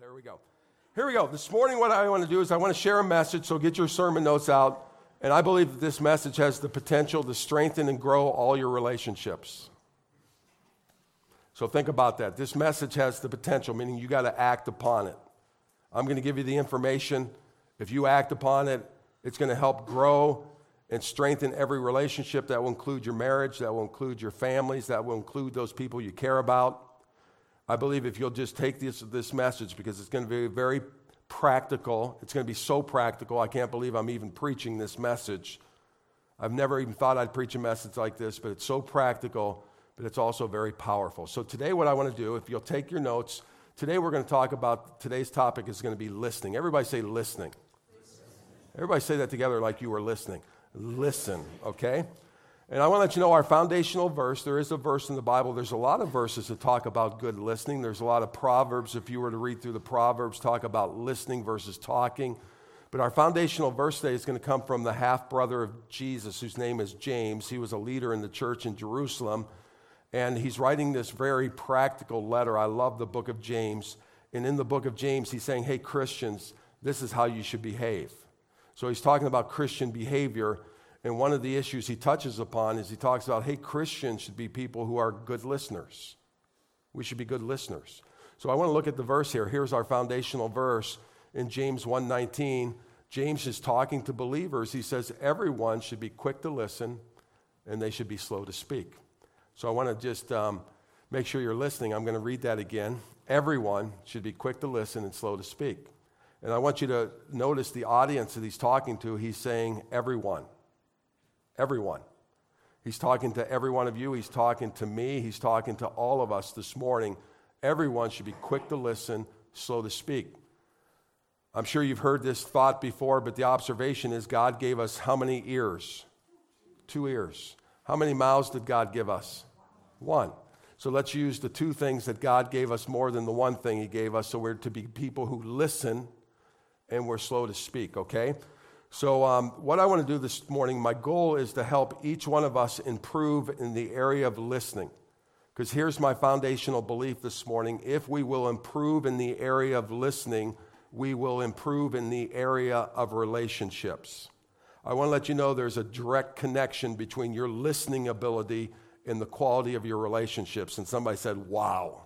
There we go. Here we go. This morning what I want to do is I want to share a message, so get your sermon notes out. And I believe that this message has the potential to strengthen and grow all your relationships. So think about that. This message has the potential, meaning you got to act upon it. I'm going to give you the information. If you act upon it, it's going to help grow and strengthen every relationship. That will include your marriage, that will include your families, that will include those people you care about. I believe if you'll just take this message, because it's going to be very practical. It's going to be so practical, I can't believe I'm even preaching this message. I've never even thought I'd preach a message like this, but it's so practical, but it's also very powerful. So today what I want to do, if you'll take your notes, today we're going to talk about, today's topic is going to be listening. Everybody say listening. Everybody say that together like you were listening. Listen, okay? And I want to let you know our foundational verse, there is a verse in the Bible. There's a lot of verses that talk about good listening. There's a lot of Proverbs, if you were to read through the Proverbs, talk about listening versus talking. But our foundational verse today is going to come from the half-brother of Jesus, whose name is James. He was a leader in the church in Jerusalem. And he's writing this very practical letter. I love the book of James. And in the book of James, he's saying, hey, Christians, this is how you should behave. So he's talking about Christian behavior. And one of the issues he touches upon is he talks about, hey, Christians should be people who are good listeners. We should be good listeners. So I want to look at the verse here. Here's our foundational verse in James 1:19. James is talking to believers. He says, everyone should be quick to listen and they should be slow to speak. So I want to just make sure you're listening. I'm going to read that again. Everyone should be quick to listen and slow to speak. And I want you to notice the audience that he's talking to. He's saying everyone. Everyone. He's talking to every one of you. He's talking to me. He's talking to all of us this morning. Everyone should be quick to listen, slow to speak. I'm sure you've heard this thought before, but the observation is God gave us how many ears? 2 ears. How many mouths did God give us? 1. So let's use the 2 things that God gave us more than the 1 thing he gave us. So we're to be people who listen and we're slow to speak, okay? So what I want to do this morning, my goal is to help each one of us improve in the area of listening. Because here's my foundational belief this morning. If we will improve in the area of listening, we will improve in the area of relationships. I want to let you know there's a direct connection between your listening ability and the quality of your relationships. And somebody said, wow.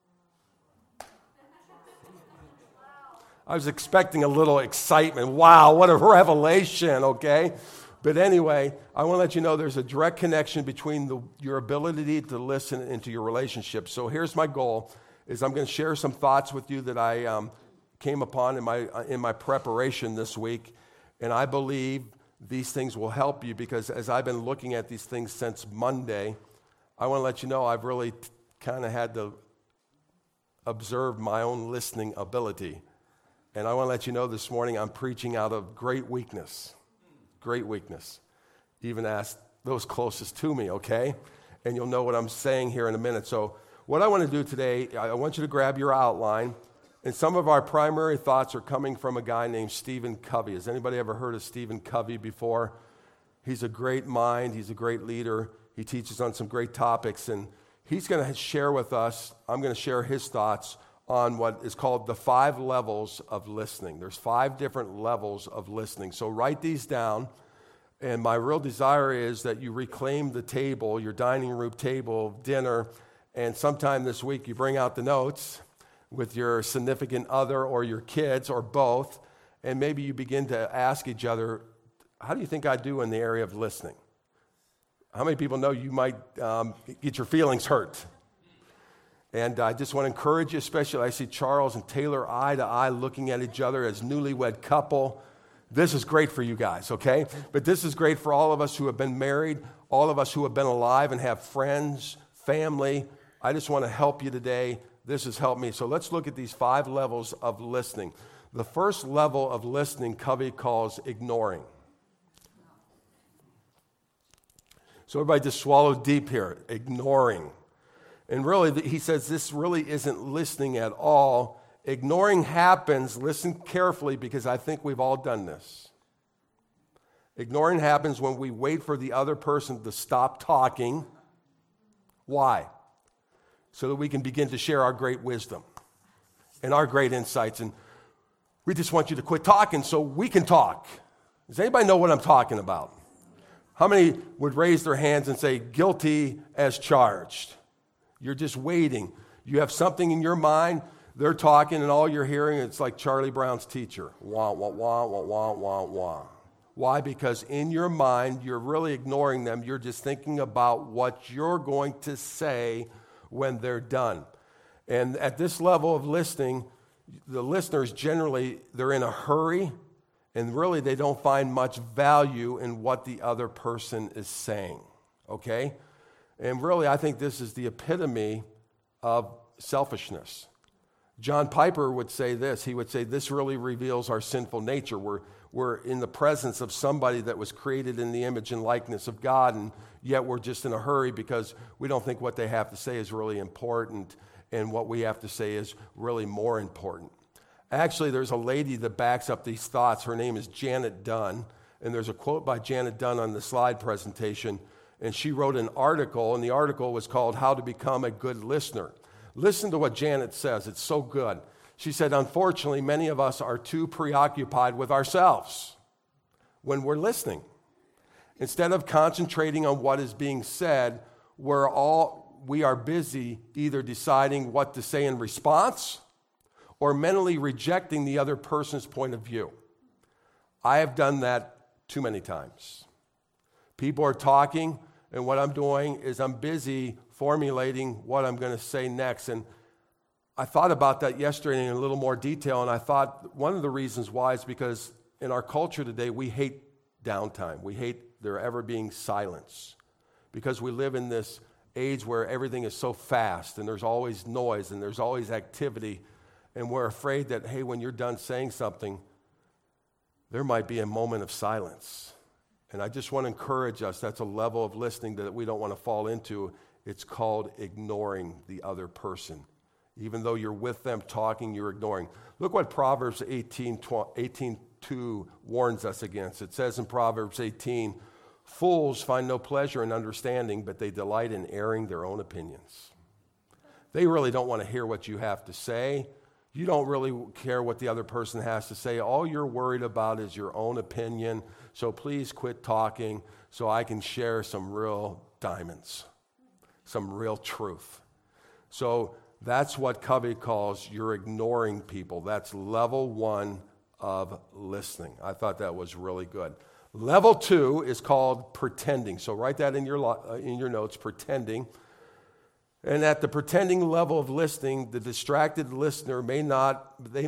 I was expecting a little excitement. Wow, what a revelation, okay? But anyway, I want to let you know there's a direct connection between your ability to listen into your relationship. So here's my goal, is I'm going to share some thoughts with you that I came upon in my preparation this week. And I believe these things will help you because as I've been looking at these things since Monday, I want to let you know I've really kind of had to observe my own listening ability. And I want to let you know this morning I'm preaching out of great weakness. Great weakness. Even ask those closest to me, okay? And you'll know what I'm saying here in a minute. So what I want to do today, I want you to grab your outline. And some of our primary thoughts are coming from a guy named Stephen Covey. Has anybody ever heard of Stephen Covey before? He's a great mind. He's a great leader. He teaches on some great topics. And he's going to share with us, I'm going to share his thoughts on what is called the 5 levels of listening. There's 5 different levels of listening. So write these down. And my real desire is that you reclaim the table, your dining room table, dinner, and sometime this week you bring out the notes with your significant other or your kids or both, and maybe you begin to ask each other, how do you think I do in the area of listening? How many people know you might get your feelings hurt? And I just want to encourage you, especially I see Charles and Taylor eye to eye looking at each other as newlywed couple. This is great for you guys, okay? But this is great for all of us who have been married, all of us who have been alive and have friends, family. I just want to help you today. This has helped me. So let's look at these 5 levels of listening. The first level of listening, Covey calls ignoring. So everybody just swallow deep here, ignoring. And really, he says this really isn't listening at all. Ignoring happens, listen carefully, because I think we've all done this. Ignoring happens when we wait for the other person to stop talking. Why? So that we can begin to share our great wisdom. and our great insights. And we just want you to quit talking so we can talk. Does anybody know what I'm talking about? How many would raise their hands and say, guilty as charged? You're just waiting. You have something in your mind, they're talking, and all you're hearing, it's like Charlie Brown's teacher. Wah, wah, wah, wah, wah, wah, wah. Why? Because in your mind, you're really ignoring them. You're just thinking about what you're going to say when they're done. And at this level of listening, the listeners generally, they're in a hurry, and really they don't find much value in what the other person is saying, okay? And really, I think this is the epitome of selfishness. John Piper would say this. He would say, this really reveals our sinful nature. We're in the presence of somebody that was created in the image and likeness of God, and yet we're just in a hurry because we don't think what they have to say is really important, and what we have to say is really more important. Actually, there's a lady that backs up these thoughts. Her name is Janet Dunn, and there's a quote by Janet Dunn on the slide presentation, and she wrote an article, and the article was called How to Become a Good Listener. Listen to what Janet says. It's so good. She said, unfortunately, many of us are too preoccupied with ourselves when we're listening. Instead of concentrating on what is being said, we are busy either deciding what to say in response or mentally rejecting the other person's point of view. I have done that too many times. People are talking, and what I'm doing is I'm busy formulating what I'm going to say next. And I thought about that yesterday in a little more detail, and I thought one of the reasons why is because in our culture today, we hate downtime. We hate there ever being silence because we live in this age where everything is so fast, and there's always noise, and there's always activity, and we're afraid that, hey, when you're done saying something, there might be a moment of silence. And I just want to encourage us, that's a level of listening that we don't want to fall into. It's called ignoring the other person. Even though you're with them talking, you're ignoring. Look what Proverbs 18:2 warns us against. It says in Proverbs 18, fools find no pleasure in understanding, but they delight in airing their own opinions. They really don't want to hear what you have to say. You don't really care what the other person has to say. All you're worried about is your own opinion. So please quit talking so I can share some real diamonds, some real truth. So that's what Covey calls you're ignoring people. That's level 1 of listening. I thought that was really good. Level 2 is called pretending. So write that in your notes, pretending. And at the pretending level of listening, the distracted listener may nod.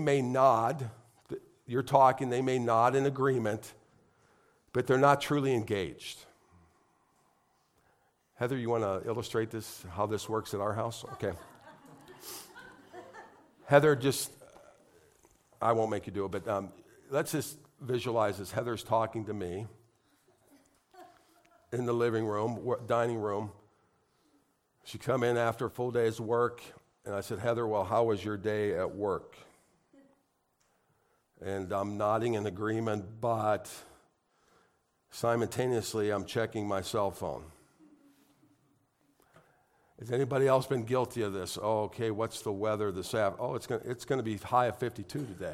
You're talking, they may nod in agreement, but they're not truly engaged. Heather, you want to illustrate this, how this works at our house? Okay. Heather, I won't make you do it, but let's just visualize this. Heather's talking to me in the living room, dining room. She come in after a full day's work, and I said, Heather, well, how was your day at work? And I'm nodding in agreement, but simultaneously, I'm checking my cell phone. Has anybody else been guilty of this? Oh, okay, what's the weather this afternoon? Oh, it's going to be high of 52 today.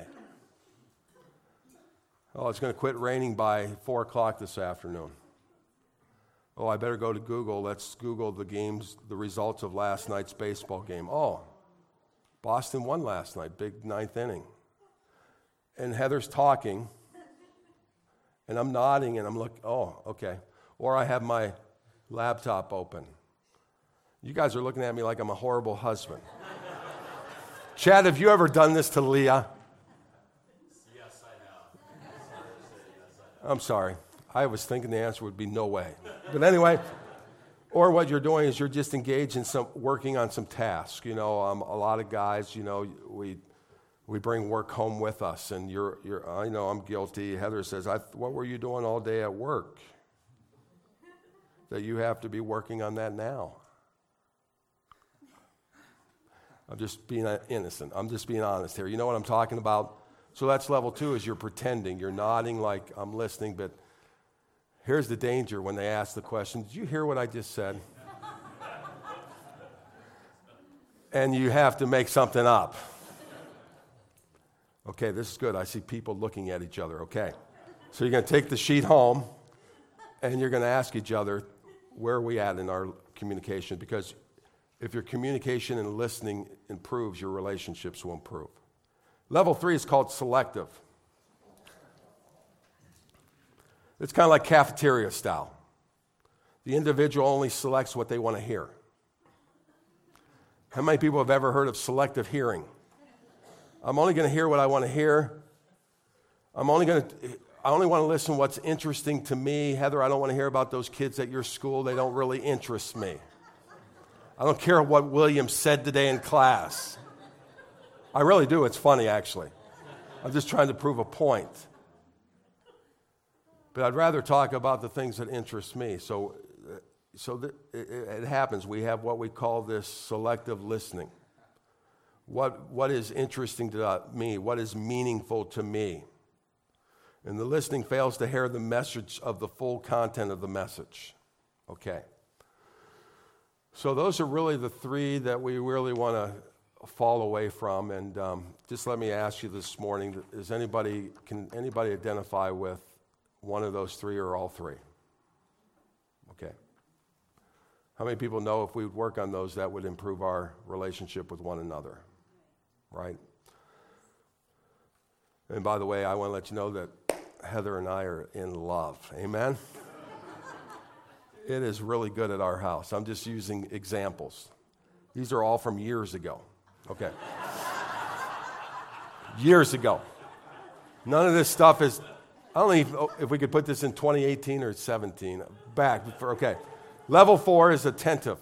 Oh, it's going to quit raining by 4 o'clock this afternoon. Oh, I better go to Google. Let's Google the results of last night's baseball game. Oh, Boston won last night, big 9th inning. And Heather's talking, and I'm nodding, and I'm looking, oh, okay. Or I have my laptop open. You guys are looking at me like I'm a horrible husband. Chad, have you ever done this to Leah? Yes, I have. I'm sorry. I was thinking the answer would be no way. But anyway, or what you're doing is you're just engaged in working on some tasks. You know, a lot of guys, you know, we bring work home with us, and I know I'm guilty. Heather says, what were you doing all day at work? That you have to be working on that now. I'm just being innocent. I'm just being honest here. You know what I'm talking about? So that's level 2 is you're pretending. You're nodding like I'm listening, but here's the danger when they ask the question, did you hear what I just said? And you have to make something up. Okay, this is good. I see people looking at each other. Okay. So you're going to take the sheet home, and you're going to ask each other, where are we at in our communication? Because if your communication and listening improves, your relationships will improve. Level 3 is called selective. It's kind of like cafeteria style. The individual only selects what they want to hear. How many people have ever heard of selective hearing? I'm only going to hear what I want to hear. I only want to listen to what's interesting to me. Heather, I don't want to hear about those kids at your school. They don't really interest me. I don't care what William said today in class. I really do. It's funny, actually. I'm just trying to prove a point. But I'd rather talk about the things that interest me. So it happens. We have what we call this selective listening. What is interesting to me? What is meaningful to me? And the listening fails to hear the message of the full content of the message. Okay. So those are really the three that we really want to fall away from. And just let me ask you this morning, can anybody identify with one of those three or all three? Okay. How many people know if we would work on those, that would improve our relationship with one another? Right? And by the way, I want to let you know that Heather and I are in love. Amen? It is really good at our house. I'm just using examples. These are all from years ago. Okay. Years ago. None of this stuff is, I don't know if we could put this in 2018 or 17. Okay. Level 4 is attentive.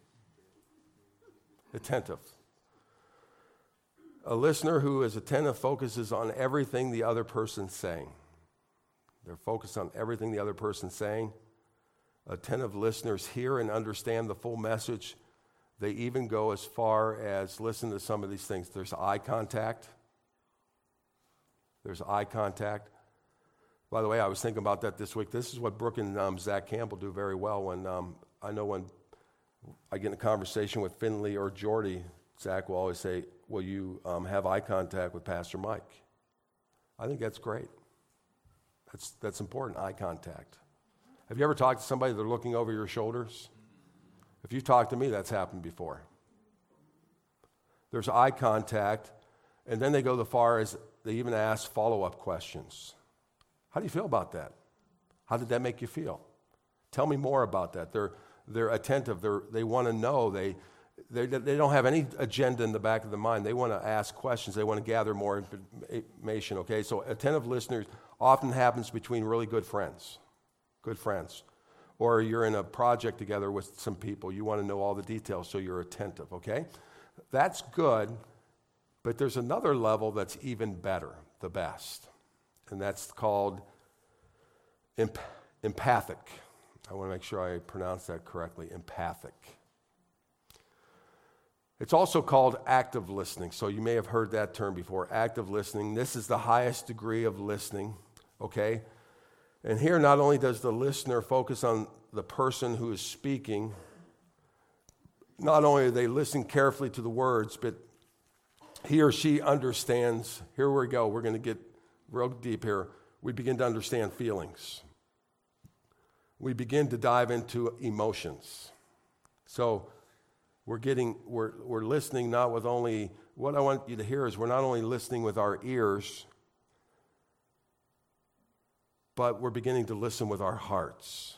Attentive. A listener who is attentive focuses on everything the other person's saying. They're focused on everything the other person's saying. Attentive listeners hear and understand the full message. They even go as far as listen to some of these things. There's eye contact. There's eye contact. By the way, I was thinking about that this week. This is what Brooke and Zach Campbell do very well. When I know when I get in a conversation with Finley or Jordy, Zach will always say, will you have eye contact with Pastor Mike? I think that's great. That's important, eye contact. Have you ever talked to somebody that's looking over your shoulders? If you talk to me, that's happened before. There's eye contact, and then they go as far as they even ask follow-up questions. How do you feel about that? How did that make you feel? Tell me more about that. They're attentive. They want to know. They don't have any agenda in the back of their mind. They want to ask questions. They want to gather more information, okay? So attentive listeners often happens between really good friends. Or you're in a project together with some people. You want to know all the details, so you're attentive, okay? That's good, but there's another level that's even better, the best, and that's called empathic. I want to make sure I pronounce that correctly, empathic. It's also called active listening, so you may have heard that term before, active listening. This is the highest degree of listening, okay? And here, not only does the listener focus on the person who is speaking, not only do they listen carefully to the words, but he or she understands. Here we go. We're going to get real deep here. We begin to understand feelings. We begin to dive into emotions. So we're listening not with only, what I want you to hear is we're not only listening with our ears, but we're beginning to listen with our hearts.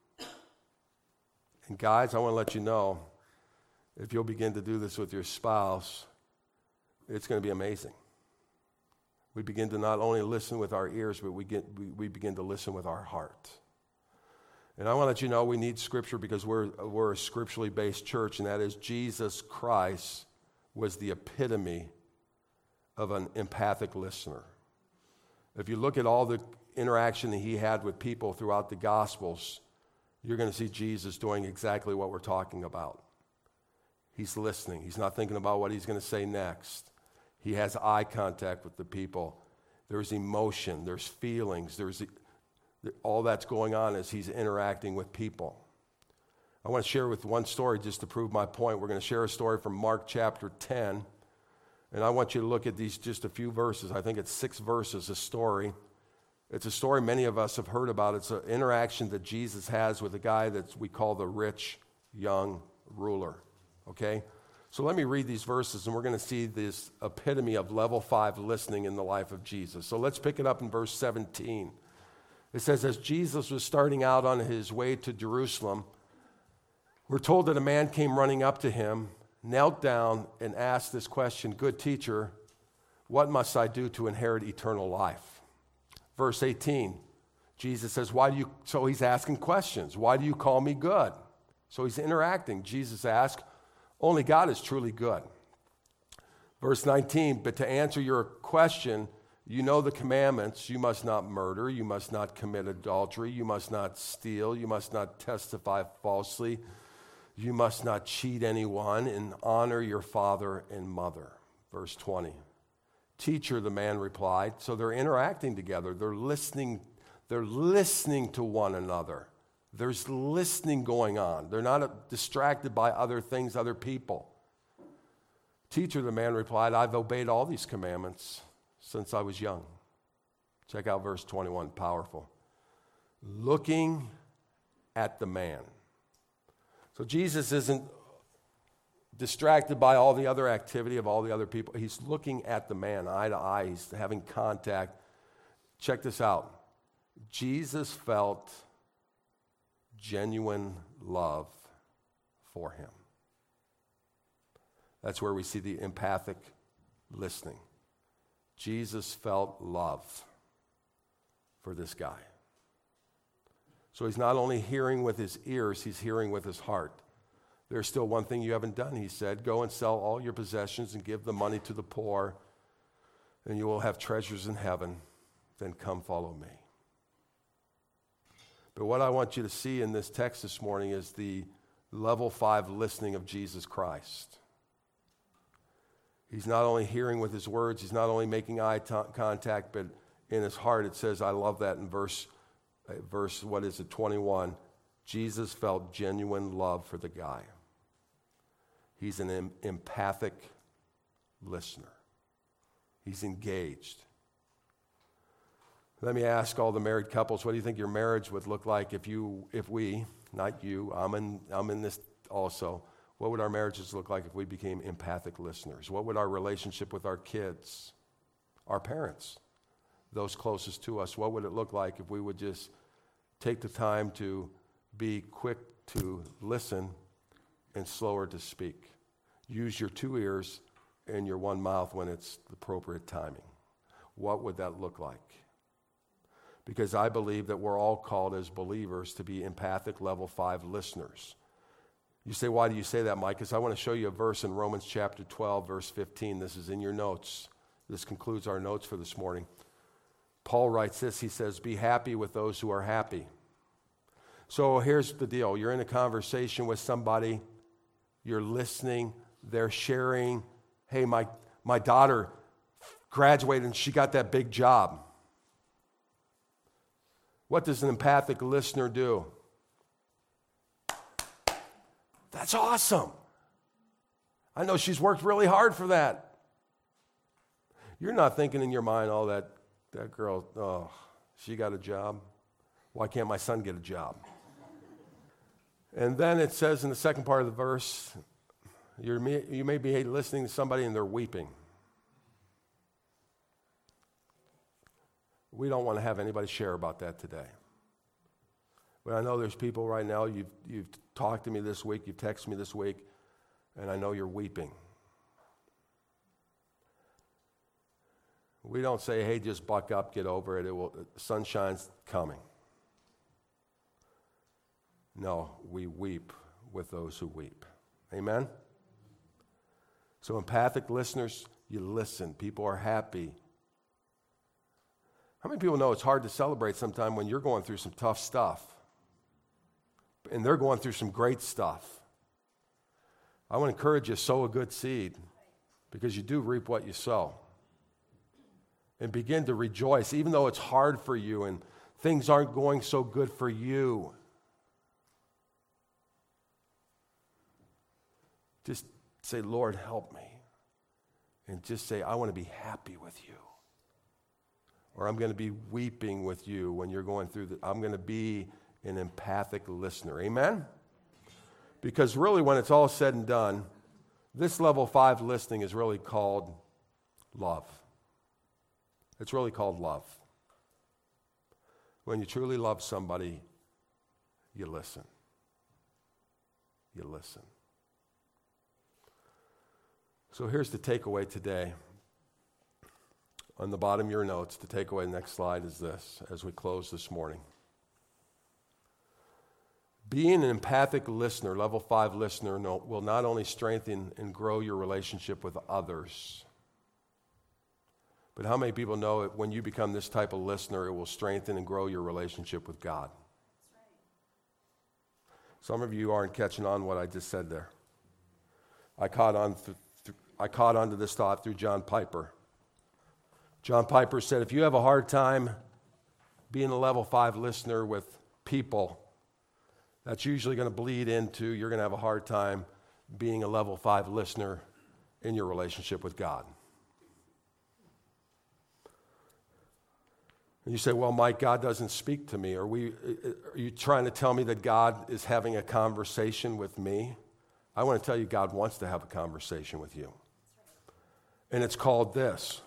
And guys, I want to let you know, if you'll begin to do this with your spouse, it's going to be amazing. We begin to not only listen with our ears, but we begin to listen with our heart. And I want to let you know we need Scripture because we're a scripturally based church, and that is Jesus Christ was the epitome of an empathic listener. If you look at all the interaction that he had with people throughout the Gospels, you're going to see Jesus doing exactly what we're talking about. He's listening. He's not thinking about what he's going to say next. He has eye contact with the people. There's emotion. There's feelings. All that's going on as he's interacting with people. I want to share with one story just to prove my point. We're going to share a story from Mark chapter 10. And I want you to look at these just a few verses. I think it's 6 verses, a story. It's a story many of us have heard about. It's an interaction that Jesus has with a guy that we call the rich young ruler, okay? So let me read these verses, and we're going to see this epitome of level 5 listening in the life of Jesus. So let's pick it up in verse 17. It says, as Jesus was starting out on his way to Jerusalem, we're told that a man came running up to him, knelt down, and asked this question, good teacher, what must I do to inherit eternal life? Verse 18, Jesus says, so he's asking questions. Why do you call me good? So he's interacting. Jesus asked, only God is truly good. Verse 19, but to answer your question, you know the commandments. You must not murder. You must not commit adultery. You must not steal. You must not testify falsely. You must not cheat anyone, and honor your father and mother. Verse 20. Teacher, the man replied. So they're interacting together. They're listening to one another. There's listening going on. They're not distracted by other things, other people. Teacher, the man replied, I've obeyed all these commandments since I was young. Check out verse 21, powerful. Looking at the man. So Jesus isn't distracted by all the other activity of all the other people. He's looking at the man, eye to eye. He's having contact. Check this out. Jesus felt genuine love for him. That's where we see the empathic listening. Jesus felt love for this guy. So he's not only hearing with his ears, he's hearing with his heart. There's still one thing you haven't done, he said. Go and sell all your possessions and give the money to the poor, and you will have treasures in heaven. Then come follow me. But what I want you to see in this text this morning is the level 5 listening of Jesus Christ. He's not only hearing with his words, he's not only making eye contact, but in his heart it says, I love that in verse 21, Jesus felt genuine love for the guy. He's an empathic listener. He's engaged. Let me ask all the married couples, what do you think your marriage would look like if we, not you, I'm in this also, what would our marriages look like if we became empathic listeners? What would our relationship with our kids, our parents, those closest to us, what would it look like if we would just take the time to be quick to listen and slower to speak? Use your 2 ears and your 1 mouth when it's the appropriate timing. What would that look like? Because I believe that we're all called as believers to be empathic level 5 listeners. You say, why do you say that, Mike? Because I want to show you a verse in Romans chapter 12, verse 15. This is in your notes. This concludes our notes for this morning. Paul writes this. He says, be happy with those who are happy. So here's the deal. You're in a conversation with somebody. You're listening. They're sharing, hey, my daughter graduated and she got that big job. What does an empathic listener do? That's awesome. I know she's worked really hard for that. You're not thinking in your mind, oh, that girl, oh, she got a job. Why can't my son get a job? And then it says in the second part of the verse, you may be listening to somebody and they're weeping. We don't want to have anybody share about that today. But I know there's people right now, you've talked to me this week, you've texted me this week, and I know you're weeping. We don't say, hey, just buck up, get over it. Sunshine's coming. No, we weep with those who weep. Amen? So empathic listeners, you listen. People are happy. How many people know it's hard to celebrate sometime when you're going through some tough stuff and they're going through some great stuff? I want to encourage you, sow a good seed because you do reap what you sow. And begin to rejoice, even though it's hard for you and things aren't going so good for you. Just say, Lord, help me. and just say, I want to be happy with you. Or I'm going to be weeping with you when you're going through I'm going to be an empathic listener. Amen? Because really, when it's all said and done, this level 5 listening is really called love. It's really called love. When you truly love somebody, you listen. You listen. So here's the takeaway today. On the bottom of your notes, the takeaway, next slide, is this as we close this morning. Being an empathic listener, level 5 listener, will not only strengthen and grow your relationship with others, but how many people know that when you become this type of listener, it will strengthen and grow your relationship with God? Some of you aren't catching on what I just said there. I caught on to this thought through John Piper. John Piper said, if you have a hard time being a level 5 listener with people, that's usually going to bleed into you're going to have a hard time being a level 5 listener in your relationship with God. And you say, well, Mike, God doesn't speak to me. Are you trying to tell me that God is having a conversation with me? I want to tell you, God wants to have a conversation with you. And it's called this: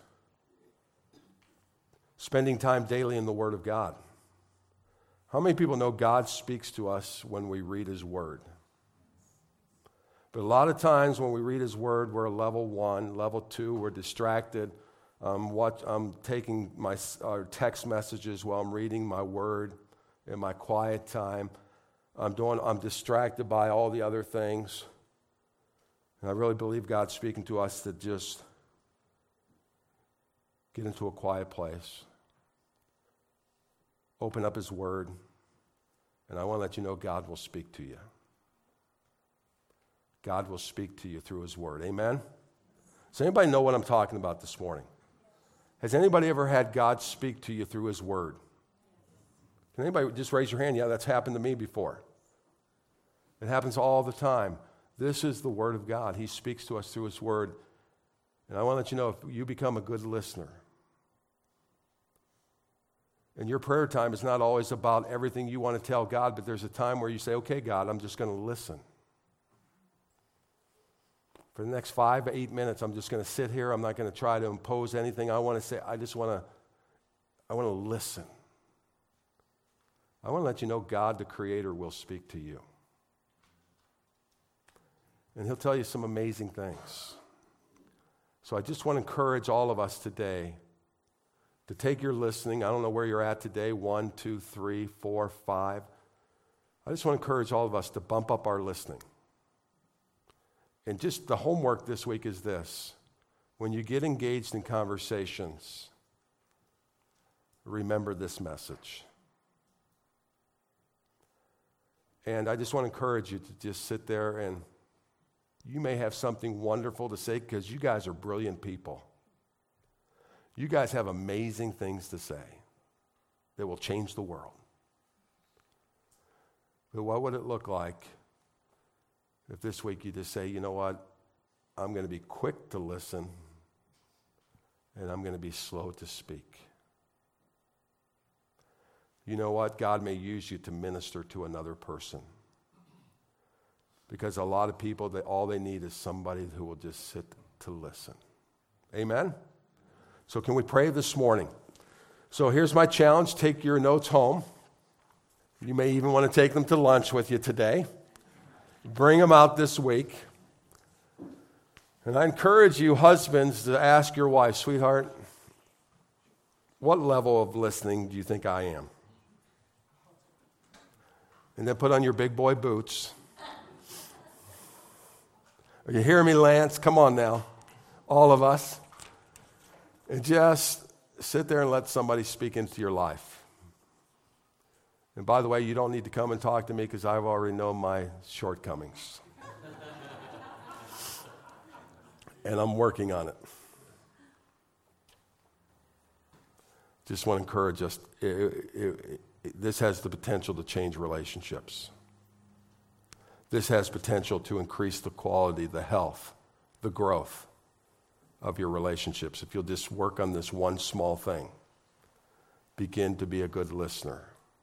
spending time daily in the Word of God. How many people know God speaks to us when we read His Word? But a lot of times when we read His Word, we're level 1, level 2, we're distracted. I'm taking my text messages while I'm reading my Word in my quiet time. I'm distracted by all the other things. And I really believe God's speaking to us to just get into a quiet place, open up His Word, and I want to let you know God will speak to you. God will speak to you through His Word. Amen? Does anybody know what I'm talking about this morning? Has anybody ever had God speak to you through His Word? Can anybody just raise your hand? Yeah, that's happened to me before. It happens all the time. This is the Word of God. He speaks to us through His Word. And I want to let you know, if you become a good listener, and your prayer time is not always about everything you want to tell God, but there's a time where you say, okay, God, I'm just going to listen. For the next 5 to 8 minutes, I'm just going to sit here. I'm not going to try to impose anything I want to say. I want to listen. I want to let you know God, the Creator, will speak to you. And He'll tell you some amazing things. So I just want to encourage all of us today to take your listening. I don't know where you're at today, 1, 2, 3, 4, 5. I just want to encourage all of us to bump up our listening. And just the homework this week is this: when you get engaged in conversations, remember this message. And I just want to encourage you to just sit there, and you may have something wonderful to say because you guys are brilliant people. You guys have amazing things to say that will change the world. But what would it look like if this week you just say, you know what, I'm going to be quick to listen and I'm going to be slow to speak. You know what, God may use you to minister to another person. Because a lot of people, all they need is somebody who will just sit to listen. Amen? So can we pray this morning? So here's my challenge. Take your notes home. You may even want to take them to lunch with you today. Bring them out this week. And I encourage you, husbands, to ask your wife, sweetheart, what level of listening do you think I am? And then put on your big boy boots. Are you hearing me, Lance? Come on now. All of us. And just sit there and let somebody speak into your life. And by the way, you don't need to come and talk to me because I've already known my shortcomings. And I'm working on it. Just want to encourage us. This has the potential to change relationships. This has potential to increase the quality, the health, the growth of your relationships. If you'll just work on this one small thing, begin to be a good listener.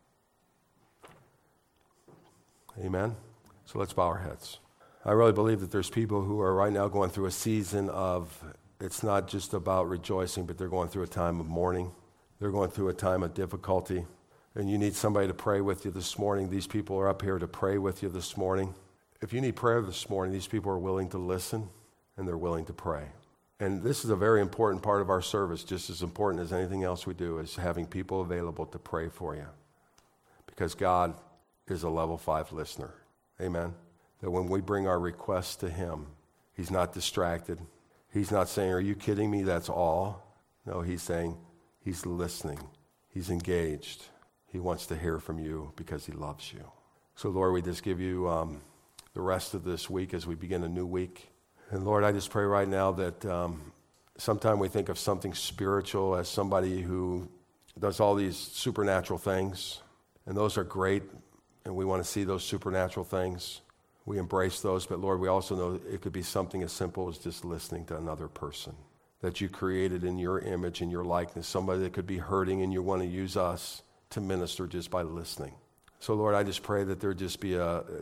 Amen? So let's bow our heads. I really believe that there's people who are right now going through a season of, it's not just about rejoicing, but they're going through a time of mourning. They're going through a time of difficulty. And you need somebody to pray with you this morning. These people are up here to pray with you this morning. If you need prayer this morning, these people are willing to listen and they're willing to pray. And this is a very important part of our service, just as important as anything else we do, is having people available to pray for you. Because God is a level 5 listener. Amen? That when we bring our requests to him, he's not distracted. He's not saying, are you kidding me? That's all. No, he's saying he's listening. He's engaged. He wants to hear from you because he loves you. So, Lord, we just give you the rest of this week as we begin a new week. And, Lord, I just pray right now that sometime we think of something spiritual as somebody who does all these supernatural things. And those are great, and we want to see those supernatural things. We embrace those, but Lord, we also know it could be something as simple as just listening to another person that you created in your image and your likeness, somebody that could be hurting and you want to use us to minister just by listening. So Lord, I just pray that there just be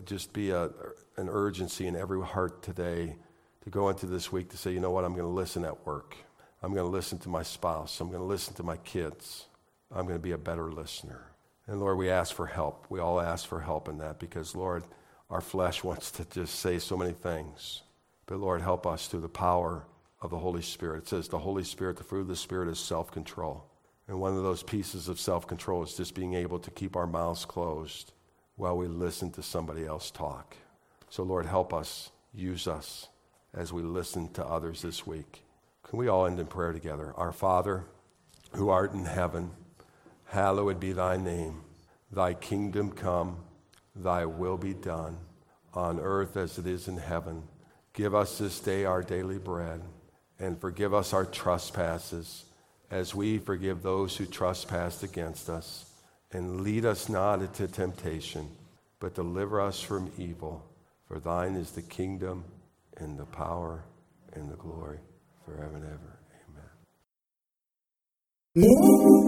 an urgency in every heart today to go into this week to say, you know what, I'm going to listen at work. I'm going to listen to my spouse. I'm going to listen to my kids. I'm going to be a better listener. And Lord, we ask for help. We all ask for help in that because, Lord, our flesh wants to just say so many things. But Lord, help us through the power of the Holy Spirit. It says the Holy Spirit, the fruit of the Spirit is self-control. And one of those pieces of self-control is just being able to keep our mouths closed while we listen to somebody else talk. So Lord, help us, use us as we listen to others this week. Can we all end in prayer together? Our Father, who art in heaven, hallowed be thy name. Thy kingdom come, thy will be done, on earth as it is in heaven. Give us this day our daily bread, and forgive us our trespasses, as we forgive those who trespass against us. And lead us not into temptation, but deliver us from evil. For thine is the kingdom, and the power, and the glory, forever and ever. Amen.